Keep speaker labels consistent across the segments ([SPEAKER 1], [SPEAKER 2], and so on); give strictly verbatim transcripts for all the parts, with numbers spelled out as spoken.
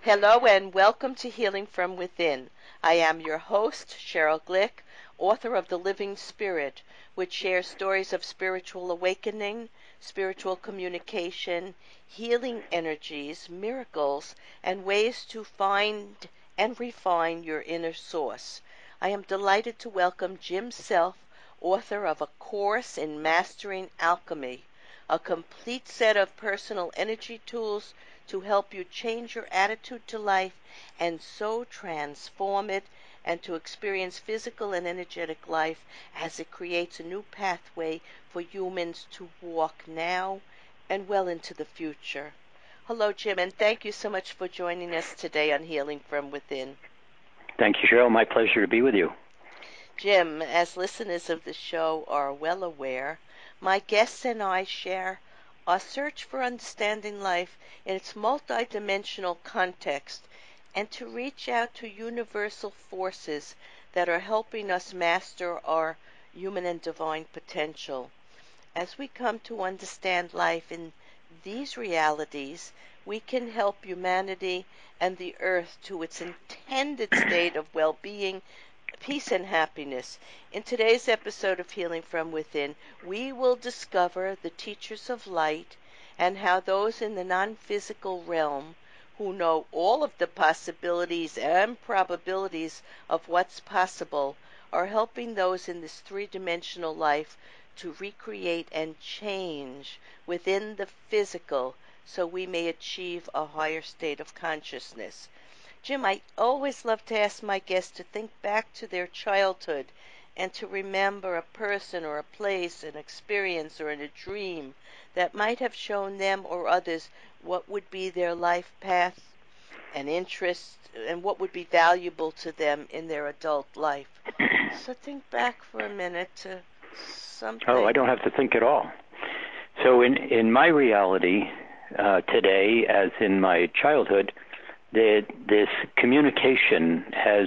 [SPEAKER 1] Hello and welcome to Healing from Within. I am your host, Cheryl Glick, author of The Living Spirit, which shares stories of spiritual awakening, spiritual communication, healing energies, miracles, and ways to find and refine your inner source. I am delighted to welcome Jim Self, author of A Course in Mastering Alchemy, a complete set of personal energy tools to help you change your attitude to life and so transform it, and to experience physical and energetic life as it creates a new pathway for humans to walk now and well into the future. Hello, Jim, and thank you so much for joining us today on Healing from Within.
[SPEAKER 2] Thank you, Cheryl. My pleasure to be with you.
[SPEAKER 1] Jim, as listeners of the show are well aware, my guests and I share our search for understanding life in its multidimensional context and to reach out to universal forces that are helping us master our human and divine potential. As we come to understand life in these realities, we can help humanity and the earth to its intended state of well-being, peace, and happiness. In today's episode of Healing from Within, we will discover the teachers of light and how those in the non-physical realm who know all of the possibilities and probabilities of what's possible are helping those in this three-dimensional life to recreate and change within the physical so we may achieve a higher state of consciousness. Jim, I always love to ask my guests to think back to their childhood and to remember a person or a place, an experience or a dream that might have shown them or others what would be their life path and interest and what would be valuable to them in their adult life. So think back for a minute to something.
[SPEAKER 2] Oh, I don't have to think at all. So in, in my reality uh, today, as in my childhood, that this communication has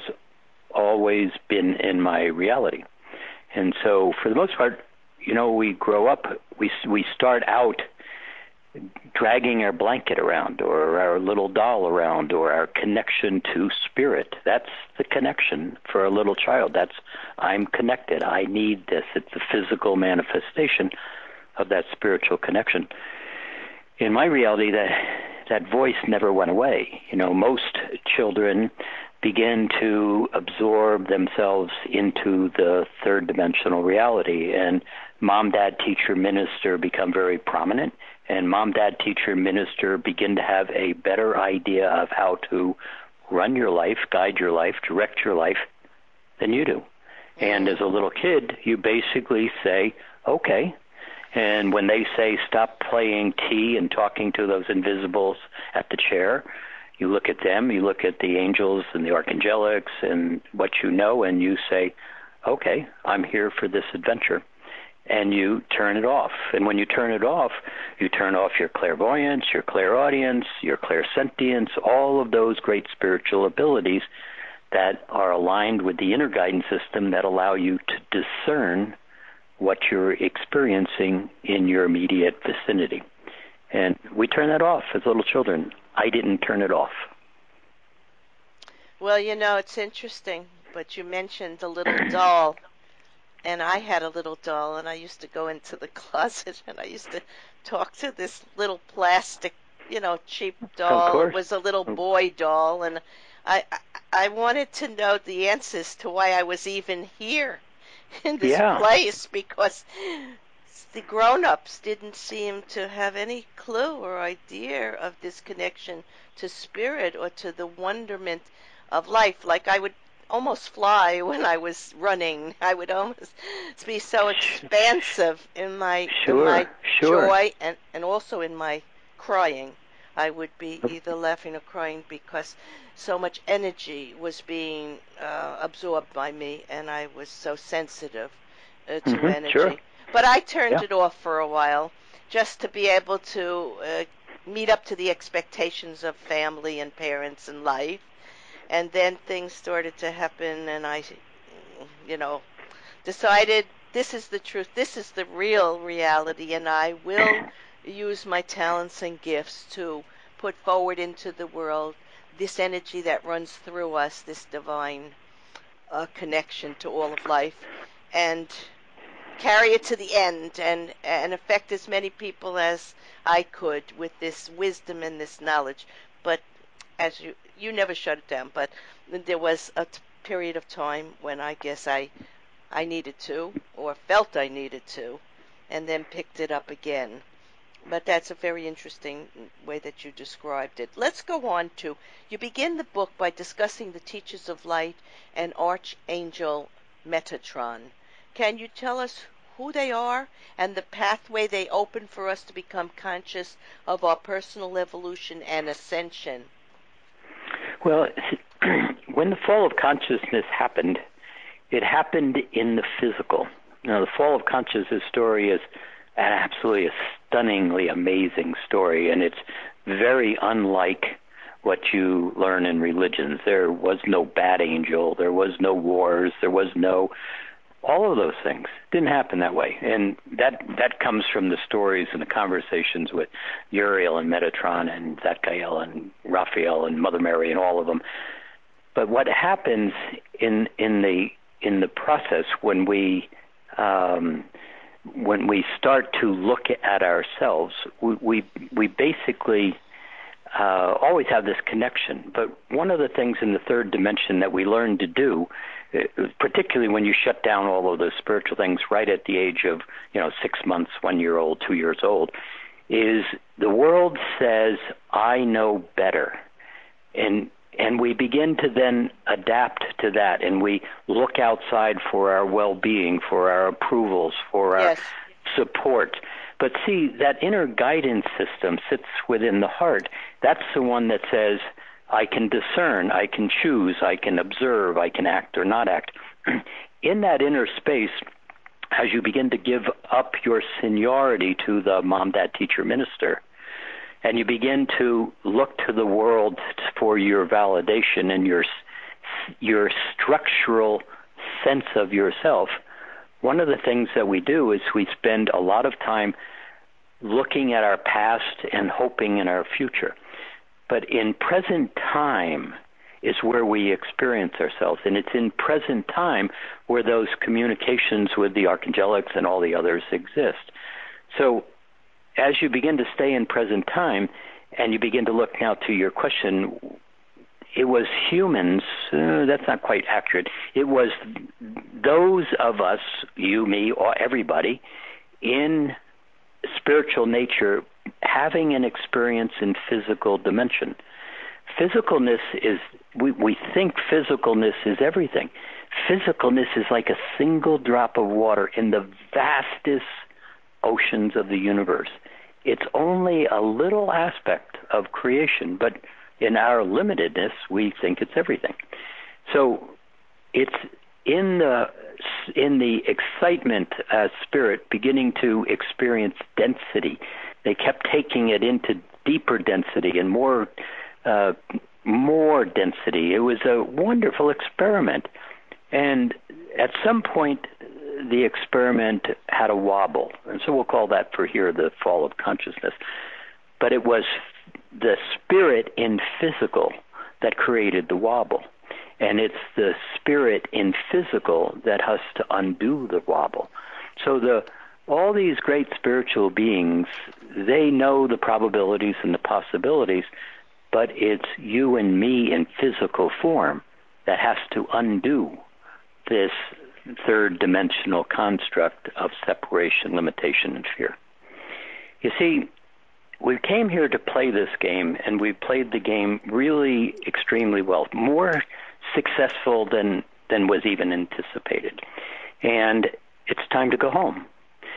[SPEAKER 2] always been in my reality. And so for the most part, you know, we grow up, we we start out dragging our blanket around or our little doll around or our connection to spirit. That's the connection for a little child. That's, I'm connected. I need this. It's the physical manifestation of that spiritual connection. In my reality, that that voice never went away. You know, most children begin to absorb themselves into the third dimensional reality, and mom, dad, teacher, minister become very prominent, and mom, dad, teacher, minister begin to have a better idea of how to run your life, guide your life, direct your life than you do. And as a little kid, you basically say, okay. And when they say stop playing T and talking to those invisibles at the chair, you look at them, you look at the angels and the archangelics and what you know, and you say, okay, I'm here for this adventure. And you turn it off. And when you turn it off, you turn off your clairvoyance, your clairaudience, your clairsentience, all of those great spiritual abilities that are aligned with the inner guidance system that allow you to discern what you're experiencing in your immediate vicinity. And we turn that off as little children. I didn't turn it off.
[SPEAKER 1] Well, you know, it's interesting, but you mentioned a little doll, and I had a little doll, and I used to go into the closet, and I used to talk to this little plastic, you know, cheap doll.
[SPEAKER 2] Of course.
[SPEAKER 1] It was a little boy doll, and I, I, I wanted to know the answers to why I was even here in this
[SPEAKER 2] yeah.
[SPEAKER 1] place, because the grown-ups didn't seem to have any clue or idea of this connection to spirit or to the wonderment of life. Like I would almost fly when I was running. I would almost be so expansive in my
[SPEAKER 2] sure,
[SPEAKER 1] in my
[SPEAKER 2] sure.
[SPEAKER 1] joy and, and also in my crying. I would be either laughing or crying because so much energy was being uh, absorbed by me, and I was so sensitive uh, to
[SPEAKER 2] mm-hmm,
[SPEAKER 1] energy.
[SPEAKER 2] Sure.
[SPEAKER 1] But I turned
[SPEAKER 2] yeah.
[SPEAKER 1] it off for a while just to be able to uh, meet up to the expectations of family and parents and life. And then things started to happen, and I, you know, decided this is the truth, this is the real reality, and I will use my talents and gifts to put forward into the world this energy that runs through us, this divine uh, connection to all of life, and carry it to the end, and and affect as many people as I could with this wisdom and this knowledge. But as you you never shut it down, but there was a t- period of time when I guess I I needed to, or felt I needed to, and then picked it up again. But that's a very interesting way that you described it. Let's go on to, you begin the book by discussing the teachers of light and Archangel Metatron. Can you tell us who they are and the pathway they open for us to become conscious of our personal evolution and ascension?
[SPEAKER 2] Well, when the fall of consciousness happened, it happened in the physical. Now, the fall of consciousness story is an absolutely a stunningly amazing story, and it's very unlike what you learn in religions. There was no bad angel, there was no wars, there was no, all of those things didn't happen that way. And that that comes from the stories and the conversations with Uriel and Metatron and Zadkiel and Raphael and Mother Mary and all of them. But what happens in in the in the process when we um, when we start to look at ourselves, we we, we basically uh, always have this connection. But one of the things in the third dimension that we learn to do, particularly when you shut down all of those spiritual things right at the age of, you know, six months, one year old, two years old, is the world says, I know better. And and we begin to then adapt to that, and we look outside for our well-being, for our approvals, for our
[SPEAKER 1] yes.
[SPEAKER 2] support. But see, that inner guidance system sits within the heart. That's the one that says, I can discern, I can choose, I can observe, I can act or not act. In that inner space, as you begin to give up your seniority to the mom, dad, teacher, minister, and you begin to look to the world for your validation and your your structural sense of yourself, one of the things that we do is we spend a lot of time looking at our past and hoping in our future. But in present time is where we experience ourselves, and it's in present time where those communications with the archangelics and all the others exist. So as you begin to stay in present time and you begin to look now to your question, it was humans, uh, that's not quite accurate, it was those of us, you, me, or everybody, in spiritual nature having an experience in physical dimension. Physicalness is, we, we think physicalness is everything. Physicalness is like a single drop of water in the vastest oceans of the universe. It's only a little aspect of creation, but in our limitedness, we think it's everything. So it's in the in the excitement as spirit beginning to experience density. They kept taking it into deeper density and more uh, more density. It was a wonderful experiment. And at some point, the experiment had a wobble. And so we'll call that for here the fall of consciousness. But it was the spirit in physical that created the wobble. And it's the spirit in physical that has to undo the wobble. So the all these great spiritual beings, they know the probabilities and the possibilities, but it's you and me in physical form that has to undo this third dimensional construct of separation, limitation, and fear. You see, we came here to play this game, and we played the game really extremely well, more successful than, than was even anticipated. And it's time to go home.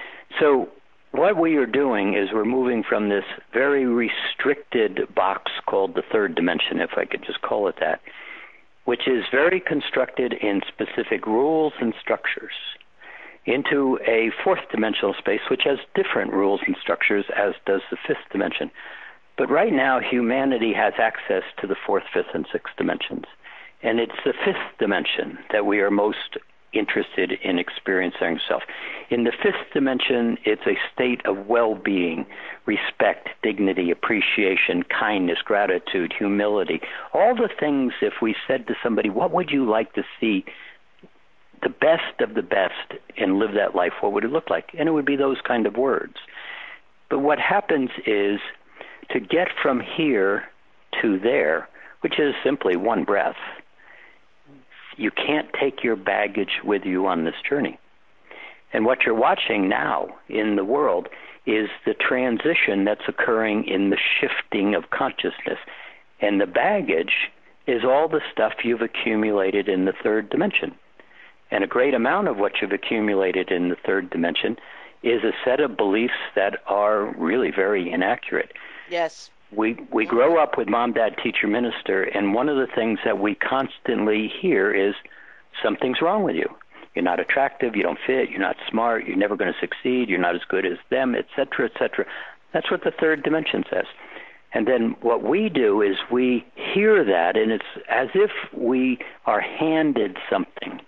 [SPEAKER 2] So what we are doing is we're moving from this very restricted box called the third dimension, if I could just call it that, which is very constructed in specific rules and structures, into a fourth dimensional space which has different rules and structures, as does the fifth dimension. But right now, humanity has access to the fourth, fifth, and sixth dimensions. And it's the fifth dimension that we are most interested in experiencing self. In the fifth dimension, it's a state of well-being, respect, dignity, appreciation, kindness, gratitude, humility. All the things, if we said to somebody, what would you like to see the best of the best and live that life, what would it look like? And it would be those kind of words. But what happens is to get from here to there, which is simply one breath, you can't take your baggage with you on this journey. And what you're watching now in the world is the transition that's occurring in the shifting of consciousness. And the baggage is all the stuff you've accumulated in the third dimension. And a great amount of what you've accumulated in the third dimension is a set of beliefs that are really very inaccurate.
[SPEAKER 1] Yes.
[SPEAKER 2] We we grow up with mom, dad, teacher, minister, and one of the things that we constantly hear is something's wrong with you. You're not attractive, you don't fit, you're not smart, you're never going to succeed, you're not as good as them, et cetera, et cetera. That's what the third dimension says. And then what we do is we hear that, and it's as if we are handed something.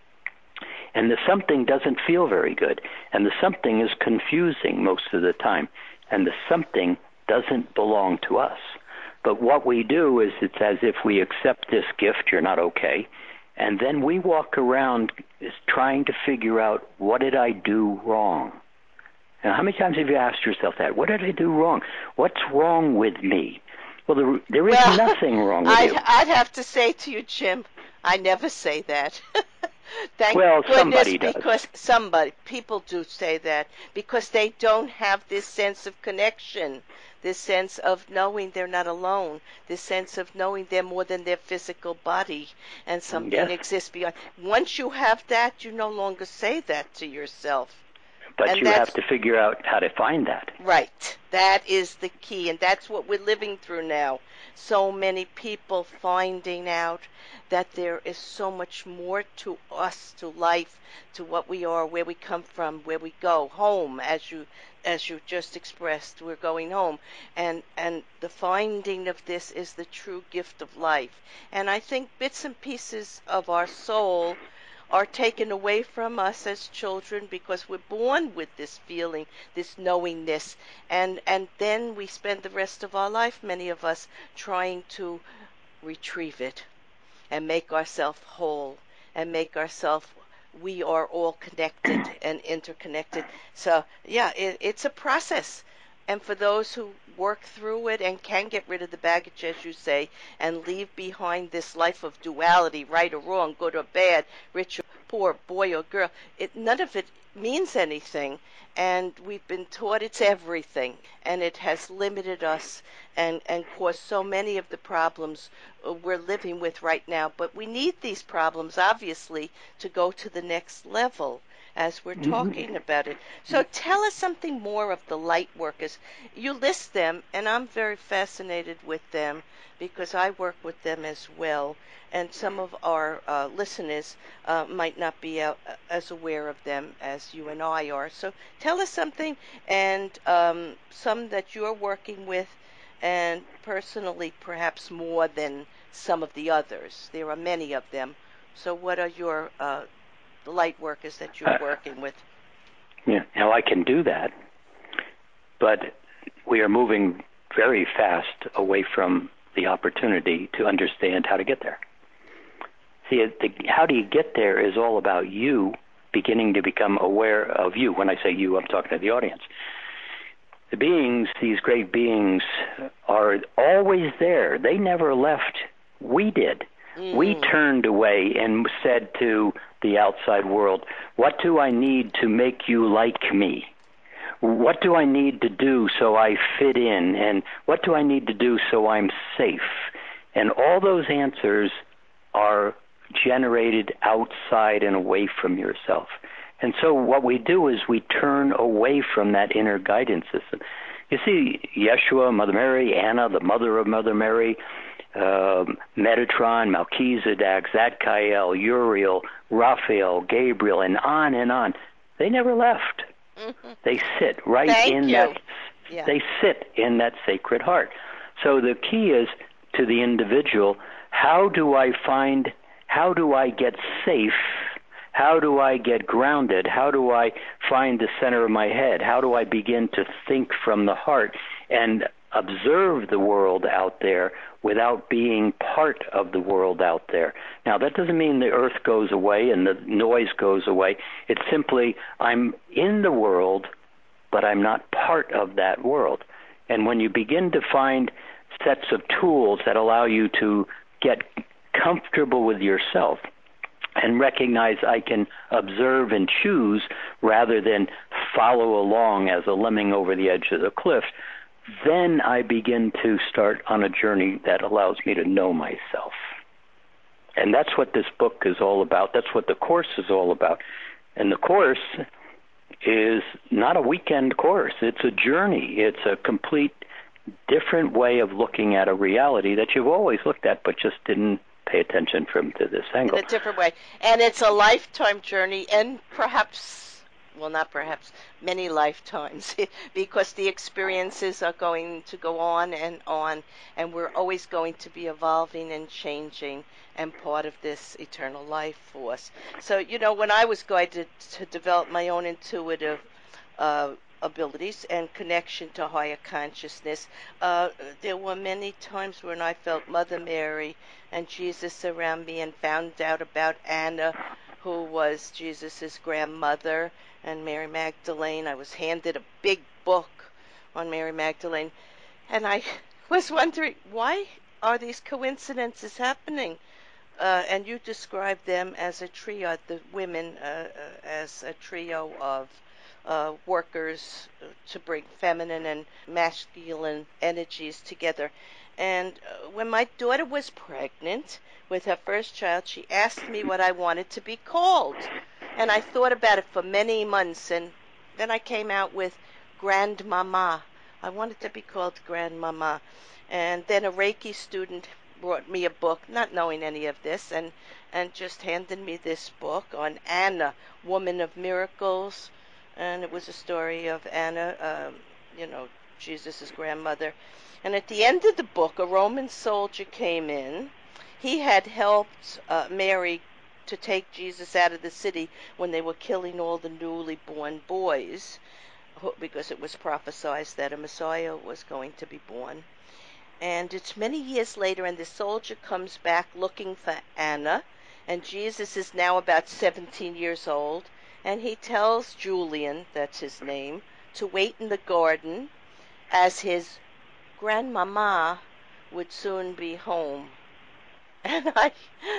[SPEAKER 2] And the something doesn't feel very good, and the something is confusing most of the time, and the something doesn't belong to us. But what we do is it's as if we accept this gift, you're not okay, and then we walk around trying to figure out, what did I do wrong? Now, how many times have you asked yourself that? What did I do wrong? What's wrong with me? Well, there, there is
[SPEAKER 1] well,
[SPEAKER 2] nothing wrong with
[SPEAKER 1] I'd,
[SPEAKER 2] you.
[SPEAKER 1] I'd have to say to you, Jim, I never say that. Thank
[SPEAKER 2] well,
[SPEAKER 1] goodness,
[SPEAKER 2] somebody does.
[SPEAKER 1] Because somebody, people do say that, because they don't have this sense of connection, this sense of knowing they're not alone, this sense of knowing they're more than their physical body, and something
[SPEAKER 2] Yes. exists
[SPEAKER 1] beyond. Once you have that, you no longer say that to yourself.
[SPEAKER 2] But
[SPEAKER 1] and
[SPEAKER 2] you have to figure out how to find that.
[SPEAKER 1] Right. That is the key, and that's what we're living through now. So many people finding out that there is so much more to us, to life, to what we are, where we come from, where we go, home, as you as you just expressed, we're going home. And and the finding of this is the true gift of life. And I think bits and pieces of our soul are taken away from us as children because we're born with this feeling, this knowingness, and and then we spend the rest of our life, many of us, trying to retrieve it and make ourselves whole and make ourselves, we are all connected and interconnected. So yeah, it, it's a process. And for those who work through it and can get rid of the baggage, as you say, and leave behind this life of duality, right or wrong, good or bad, rich or poor, boy or girl, it, none of it means anything. And we've been taught it's everything. And it has limited us and, and caused so many of the problems we're living with right now. But we need these problems, obviously, to go to the next level, as we're talking mm-hmm. about it. So tell us something more of the light workers. You list them, and I'm very fascinated with them because I work with them as well. And some of our uh, listeners uh, might not be uh, as aware of them as you and I are. So tell us something, and um, some that you're working with, and personally perhaps more than some of the others. There are many of them. So what are your uh, the light workers that you're uh, working with?
[SPEAKER 2] Yeah, now I can do that, but we are moving very fast away from the opportunity to understand how to get there. See, the, how do you get there is all about you beginning to become aware of you. When I say you, I'm talking to the audience. The beings, these great beings, are always there. They never left. We did. Mm. We turned away and said to the outside world, what do I need to make you like me? What do I need to do so I fit in? And what do I need to do so I'm safe? And all those answers are generated outside and away from yourself. And so what we do is we turn away from that inner guidance system. You see, Yeshua, Mother Mary, Anna, the mother of Mother Mary, um, Metatron, Melchizedek, Zadkiel, Uriel, Raphael, Gabriel, and on and on. They never left. Mm-hmm. They sit right
[SPEAKER 1] Thank
[SPEAKER 2] in
[SPEAKER 1] you.
[SPEAKER 2] that.
[SPEAKER 1] Yeah.
[SPEAKER 2] They sit in that sacred heart. So the key is to the individual. How do I find? How do I get safe? How do I get grounded? How do I find the center of my head? How do I begin to think from the heart and observe the world out there without being part of the world out there? Now, that doesn't mean the earth goes away and the noise goes away. It's simply I'm in the world, but I'm not part of that world. And when you begin to find sets of tools that allow you to get comfortable with yourself and recognize I can observe and choose rather than follow along as a lemming over the edge of the cliff, then I begin to start on a journey that allows me to know myself. And that's what this book is all about. That's what the Course is all about. And the Course is not a weekend course. It's a journey. It's a complete different way of looking at a reality that you've always looked at but just didn't pay attention from to this angle.
[SPEAKER 1] In a different way. And it's a lifetime journey, and perhaps, well, not perhaps, many lifetimes, because the experiences are going to go on and on, and we're always going to be evolving and changing and part of this eternal life force. So, you know, when I was going to, to develop my own intuitive uh, abilities and connection to higher consciousness, uh, there were many times when I felt Mother Mary and Jesus around me, and found out about Anna, who was Jesus's grandmother, and Mary Magdalene. I was handed a big book on Mary Magdalene, and I was wondering, why are these coincidences happening? Uh, and you described them as a trio, the women uh, uh, as a trio of uh, workers to bring feminine and masculine energies together. And uh, when my daughter was pregnant with her first child, she asked me what I wanted to be called. And I thought about it for many months, and then I came out with Grandmama. I wanted to be called Grandmama. And then a Reiki student brought me a book, not knowing any of this, and, and just handed me this book on Anna, Woman of Miracles. And it was a story of Anna, um, you know, Jesus' grandmother. And at the end of the book, a Roman soldier came in. He had helped uh, Mary to take Jesus out of the city when they were killing all the newly born boys, because it was prophesied that a Messiah was going to be born. And it's many years later, and the soldier comes back looking for Anna, and Jesus is now about seventeen years old, and he tells Julian, that's his name, to wait in the garden as his grandmama would soon be home. And I,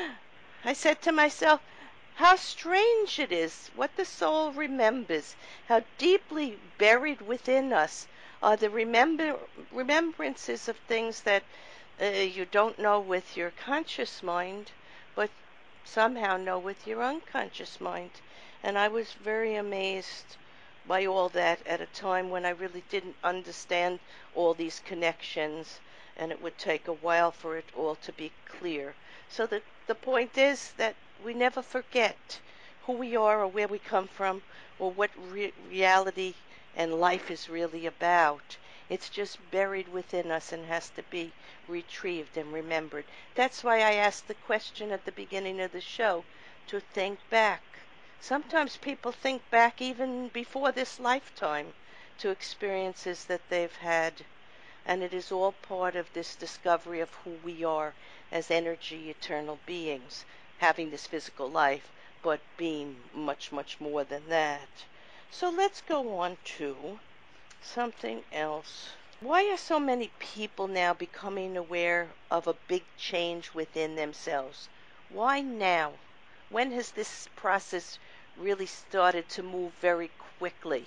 [SPEAKER 1] I said to myself, how strange it is what the soul remembers, how deeply buried within us are the remember, remembrances of things that uh, you don't know with your conscious mind, but somehow know with your unconscious mind. And I was very amazed by all that at a time when I really didn't understand all these connections, and it would take a while for it all to be clear. So the, the point is that we never forget who we are or where we come from or what re- reality and life is really about. It's just buried within us and has to be retrieved and remembered. That's why I asked the question at the beginning of the show, to think back. Sometimes people think back even before this lifetime to experiences that they've had, and it is all part of this discovery of who we are as energy eternal beings, having this physical life, but being much, much more than that. So let's go on to something else. Why are so many people now becoming aware of a big change within themselves? Why now? When has this process really started to move very quickly?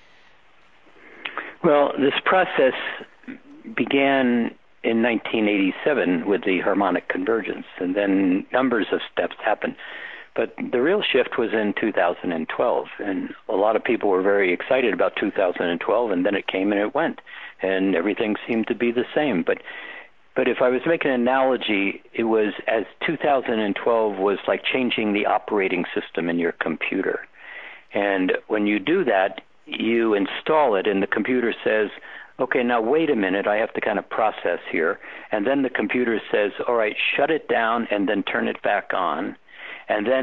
[SPEAKER 2] Well, this process began in nineteen eighty-seven with the harmonic convergence, and then numbers of steps happened. But the real shift was in two thousand twelve, and a lot of people were very excited about two thousand twelve, and then it came and it went, and everything seemed to be the same. But but if I was making an analogy, it was as two thousand twelve was like changing the operating system in your computer. And when you do that, you install it, and the computer says, okay, now wait a minute, I have to kind of process here. And then the computer says, all right, shut it down and then turn it back on. And then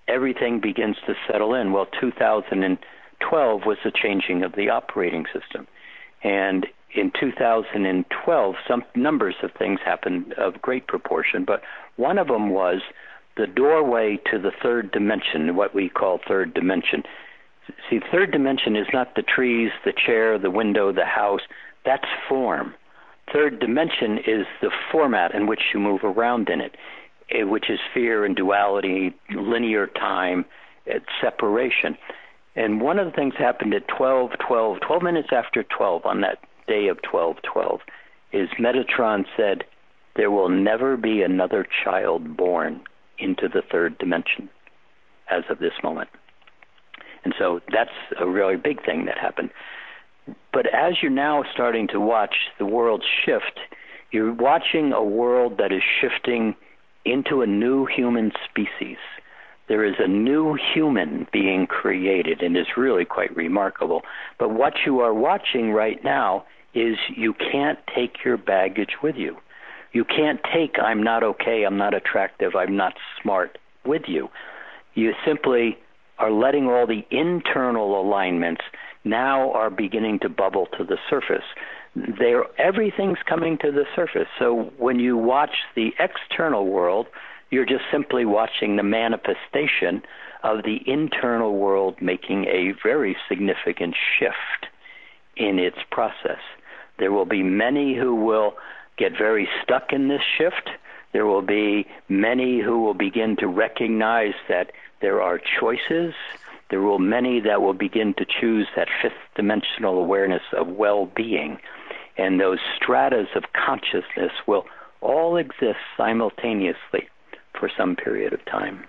[SPEAKER 2] everything begins to settle in. Well, two thousand twelve was the changing of the operating system. And in two thousand twelve, some numbers of things happened of great proportion, but one of them was the doorway to the third dimension, what we call third dimension. See, third dimension is not the trees, the chair, the window, the house. That's form. Third dimension is the format in which you move around in it, which is fear and duality, linear time, separation. And one of the things happened at twelve twelve, twelve minutes after twelve, on that day of twelve twelve, is Metatron said, there will never be another child born into the third dimension as of this moment. And so that's a really big thing that happened. But as you're now starting to watch the world shift, you're watching a world that is shifting into a new human species. There is a new human being created, and it's really quite remarkable. But what you are watching right now is you can't take your baggage with you. You can't take I'm not okay, I'm not attractive, I'm not smart with you. You simply are letting all the internal alignments now are beginning to bubble to the surface. They're, everything's coming to the surface. So when you watch the external world, you're just simply watching the manifestation of the internal world making a very significant shift in its process. There will be many who will get very stuck in this shift. There will be many who will begin to recognize that there are choices. There will be many that will begin to choose that fifth dimensional awareness of well-being. And those stratas of consciousness will all exist simultaneously for some period of time.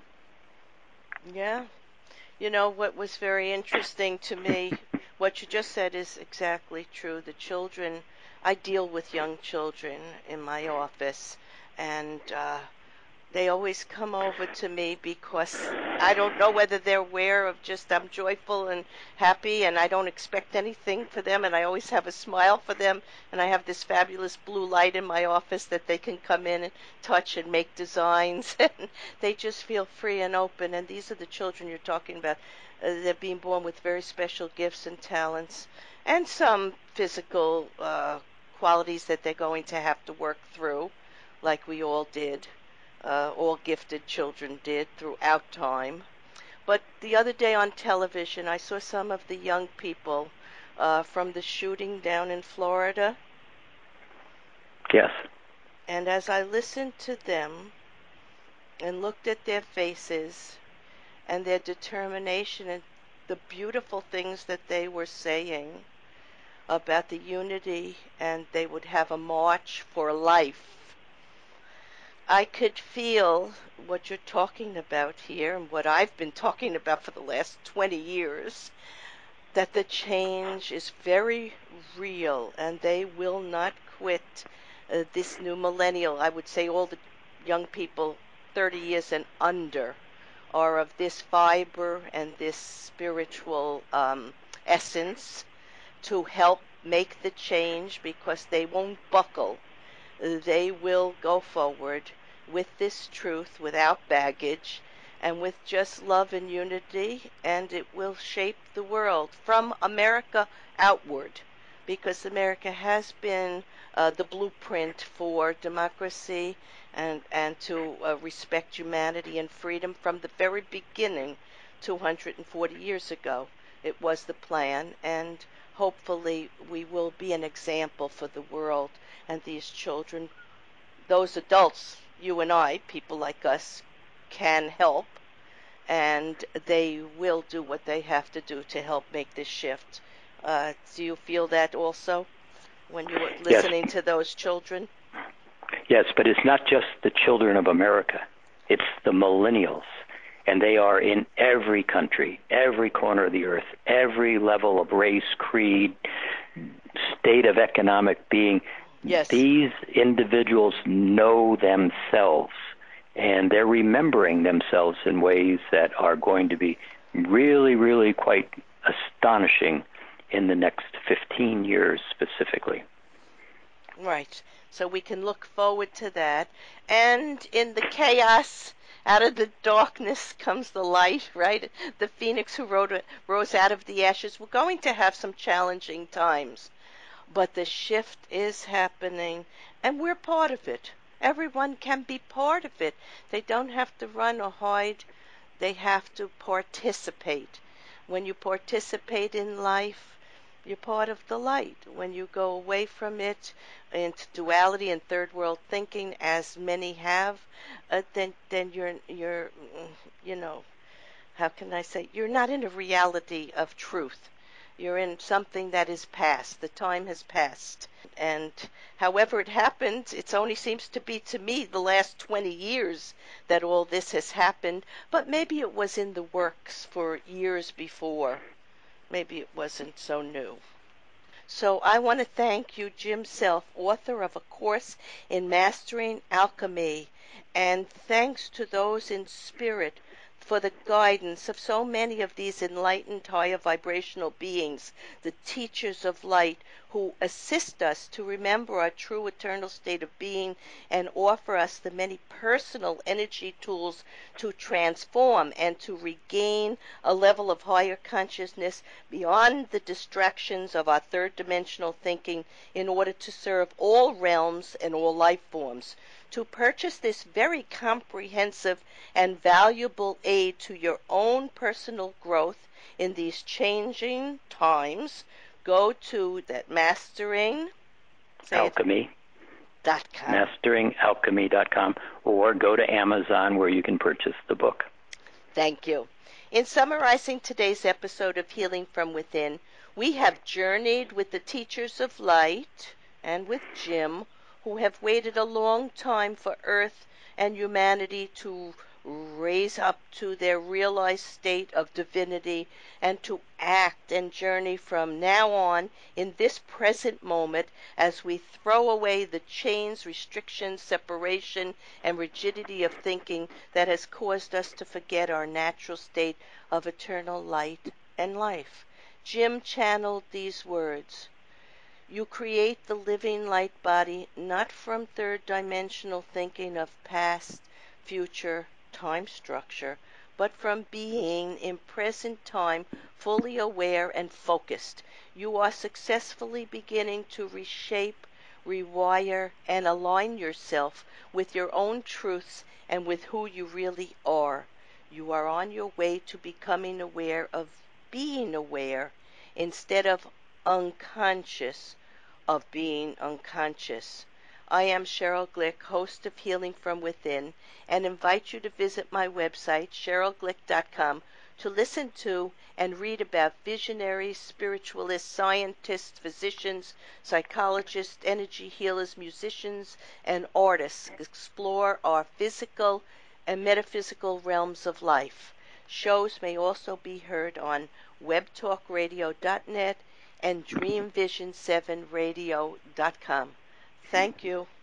[SPEAKER 1] Yeah. You know, what was very interesting to me, what you just said is exactly true. The children, I deal with young children in my office, and uh, they always come over to me because I don't know whether they're aware of just I'm joyful and happy, and I don't expect anything for them, and I always have a smile for them, and I have this fabulous blue light in my office that they can come in and touch and make designs, and they just feel free and open. And these are the children you're talking about. Uh, they're being born with very special gifts and talents, and some physical uh, qualities that they're going to have to work through, like we all did. Uh, all gifted children did throughout time. But the other day on television, I saw some of the young people uh, from the shooting down in Florida.
[SPEAKER 2] Yes.
[SPEAKER 1] And as I listened to them and looked at their faces and their determination and the beautiful things that they were saying about the unity, and they would have a march for life, I could feel what you're talking about here and what I've been talking about for the last twenty years, that the change is very real and they will not quit. Uh, this new millennial, I would say all the young people thirty years and under are of this fiber and this spiritual um, essence to help make the change, because they won't buckle. They will go forward with this truth without baggage and with just love and unity, and it will shape the world from America outward, because America has been uh, the blueprint for democracy and, and to uh, respect humanity and freedom from the very beginning two hundred forty years ago. It was the plan, and hopefully we will be an example for the world. And these children, those adults, you and I, people like us, can help, and they will do what they have to do to help make this shift. Uh, do you feel that also when you were listening
[SPEAKER 2] Yes.
[SPEAKER 1] to those children?
[SPEAKER 2] Yes, but it's not just the children of America. It's the millennials. And they are in every country, every corner of the earth, every level of race, creed, state of economic being.
[SPEAKER 1] Yes.
[SPEAKER 2] These individuals know themselves, and they're remembering themselves in ways that are going to be really, really quite astonishing in the next fifteen years specifically.
[SPEAKER 1] Right. So we can look forward to that. And in the chaos Out of the darkness comes the light, right? The phoenix who rose out of the ashes. We're going to have some challenging times, but the shift is happening, and we're part of it. Everyone can be part of it. They don't have to run or hide. They have to participate. When you participate in life, you're part of the light. When you go away from it into duality and third world thinking, as many have, uh, then then you're you're you know, how can I say, you're not in a reality of truth. You're in something that is past. The time has passed. And however it happened, it only seems to be to me the last twenty years that all this has happened. But maybe it was in the works for years before. Maybe it wasn't so new. So I want to thank you, Jim Self, author of A Course in Mastering Alchemy, and thanks to those in spirit for the guidance of so many of these enlightened higher vibrational beings, the teachers of light, who assist us to remember our true eternal state of being and offer us the many personal energy tools to transform and to regain a level of higher consciousness beyond the distractions of our third dimensional thinking in order to serve all realms and all life forms. To purchase this very comprehensive and valuable aid to your own personal growth in these changing times, go to that mastering
[SPEAKER 2] Alchemy.
[SPEAKER 1] Dot com.
[SPEAKER 2] mastering alchemy dot com, or go to Amazon where you can purchase the book.
[SPEAKER 1] Thank you. In summarizing today's episode of Healing from Within, we have journeyed with the teachers of light and with Jim, who have waited a long time for Earth and humanity to raise up to their realized state of divinity and to act and journey from now on in this present moment as we throw away the chains, restrictions, separation, and rigidity of thinking that has caused us to forget our natural state of eternal light and life. Jim channeled these words: you create the living light body not from third dimensional thinking of past, future, time structure, but from being in present time fully aware and focused. You are successfully beginning to reshape, rewire, and align yourself with your own truths and with who you really are. You are on your way to becoming aware of being aware instead of unconscious of being unconscious. I am Cheryl Glick, host of Healing from Within, and invite you to visit my website, cheryl glick dot com, to listen to and read about visionaries, spiritualists, scientists, physicians, psychologists, energy healers, musicians, and artists explore our physical and metaphysical realms of life. Shows may also be heard on web talk radio dot net and dream vision seven radio dot com. Thank you.